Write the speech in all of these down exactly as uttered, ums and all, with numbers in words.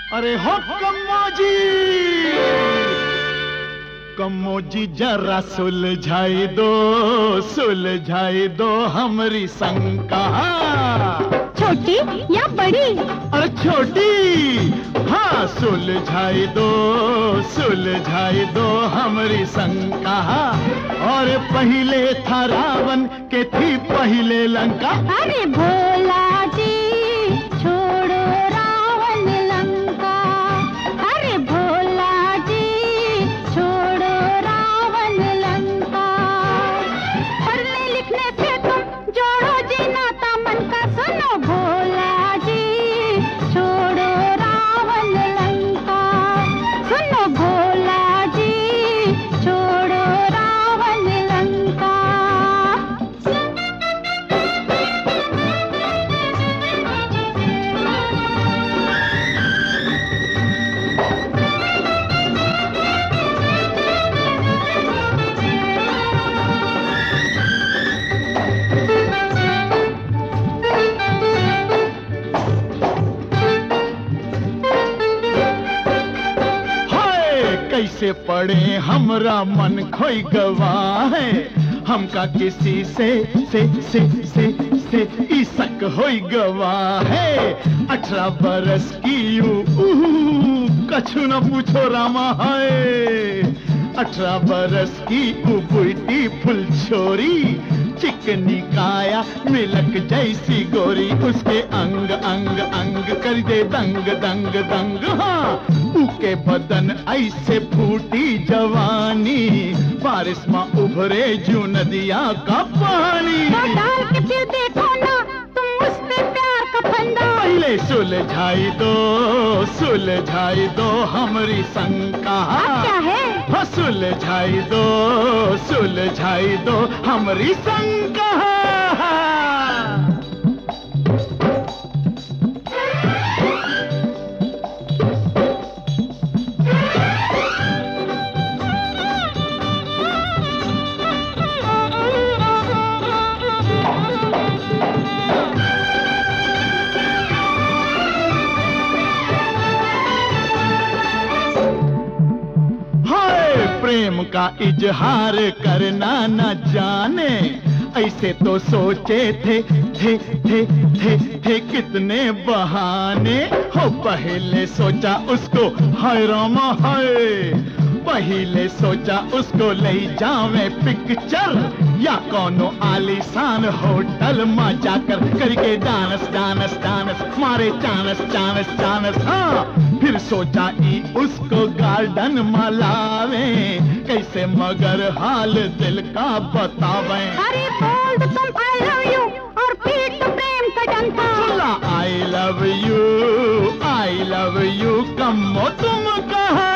अरे हो कम्मो जी, कम्मो जी जरा सुलझाई दो, सुलझाई दो हमरी शंका। छोटी या बड़ी? अरे छोटी, हाँ सुलझाई दो, सुलझाई दो हमरी शंका। और पहले था रावण के थी पहले लंका। अरे भोला जी छोड़ो रावण लंका, अरे भोला जी छोड़ो रावण लंका। पढ़ने लिखने से तुम जोड़ो जी नाता मन का, सुनो भोला जी छोड़ो रावण लंका, सुनो भोला जी छोड़ो रावण लंका। कैसे पड़े हमरा मन खोई गवाह है, हमका किसी से से से से से इसक होई गवाह है। अठारह बरस की यू कछु न पूछो रामा है। अठारह बरस की उबुटी फुल छोरी, चिकनी काया मिलक जैसी गोरी। उसके अंग अंग अंग कर दे दंग दंग दंग, हाँ उके बदन ऐसे फूटी जवानी, बारिश में उभरे जू नदिया का पानी। तो डाल के फिर देखो ना तुम उस पे प्यार का फंदा। पहले सुलझाई दो, सुलझाई दो हमरी शंका। क्या है? हाँ सुलझाई दो, सुलझाई दो हमरी शंका। प्रेम का इजहार करना न जाने, ऐसे तो सोचे थे थे थे थे थे कितने बहाने। हो पहले सोचा उसको हाय रामा हाय, पहले सोचा उसको ले जावे पिक्चर या कोनो आलीशान होटल में जाकर करके डांस डांस डांस मारे चानस चानस चानस। हाँ फिर सोचा ई उसको गार्डन में लावे, कैसे मगर हाल दिल का बतावे। अरे बोल दो तुम आई लव यू और पीट दो प्रेम का डंका। सुना I love you, I love you Kammo तुम कहा।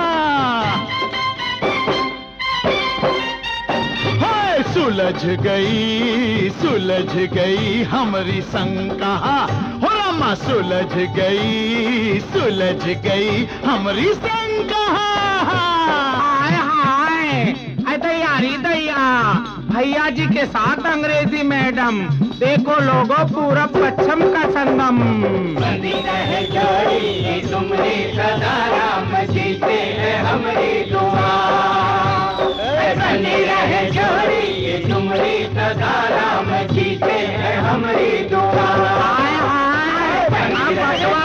सुलझ गई, सुलझ गई हमरी शंका। हो रामा सुलझ गई, सुलझ गई हमरी शंका। हाय हाय, अरे तैयारी दैया, भैया जी के साथ अंग्रेजी मैडम, देखो लोगो पूरा पश्चिम का संगम। बंदी रहे जोड़ी तुमरी सदा राम जीते हैं हमरी दुआ। बनी रहे जोड़ी तुमरी सदा राम जीते हैं हमरी दुआ। हाय हाय,